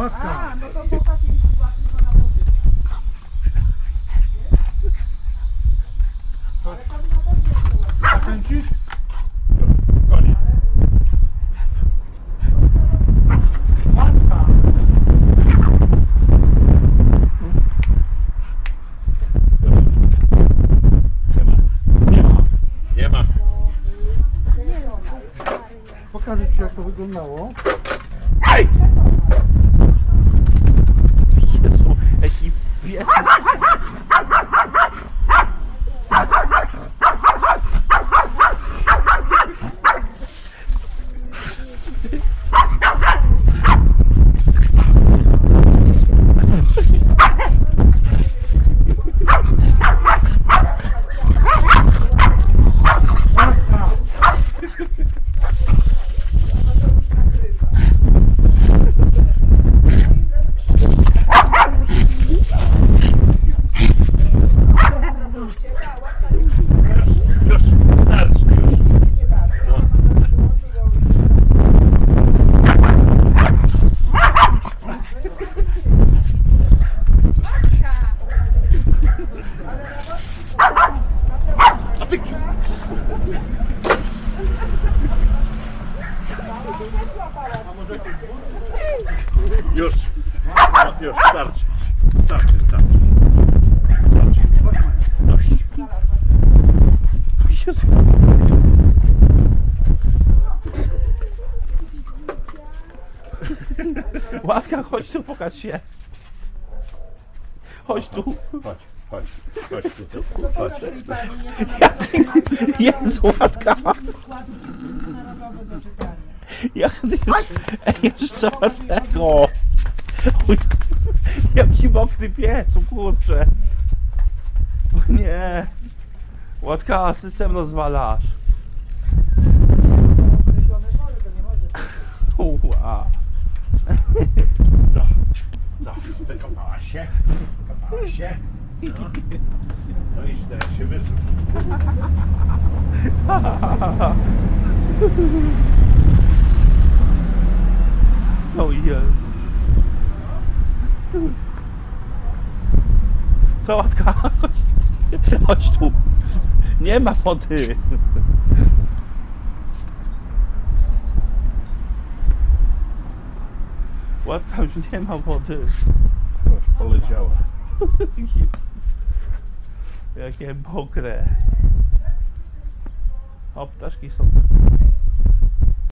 Łatka. A, no to chłopaki ładnie go na wody. Ale tam na pewno Zakręcisz? Koniec. Łatka. Nie ma. Pokażę ci, jak to wyglądało. Aj! Jezu, jaki pies. Już, starczy już. A ty już, już, starczy. Starczy, starczy. Starczy. Dość. Jezu. Łaska, chodź tu, pokaż się. Chodź tu. Chodź, chodź, chodź tu. Chodź. Jezu, Łatka. Jak ty jeszcze tego. Jaki mokry pies, o kurczę. O nie. Łatka, system rozwalasz. Uła. Co? Wykąpałaś się? Wykąpałaś się? No. No i teraz się wysuń. Ojej. Co, Łatka? Chodź tu. Nie ma wody. Łatka, już nie ma wody. Już poleciała. Jakie mokre. O, ptaszki są.